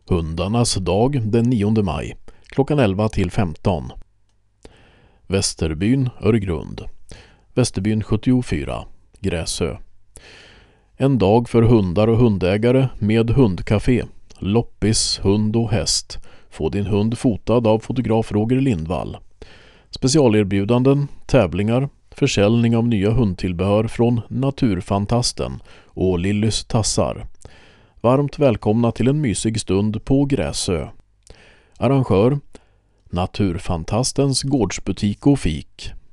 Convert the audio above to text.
Hundarnas dag den 9 maj, klockan 11 till 15. Västerbyn, Öregrund. Västerbyn 74, Gräsö. En dag för hundar och hundägare med hundcafé, loppis, hund och häst. Få din hund fotad av fotograf Roger Lindvall. Specialerbjudanden, tävlingar, försäljning av nya hundtillbehör från Naturfantasten och Lillys tassar. Varmt välkomna till en mysig stund på Gräsö. Arrangör: Naturfantastens gårdsbutik och fik.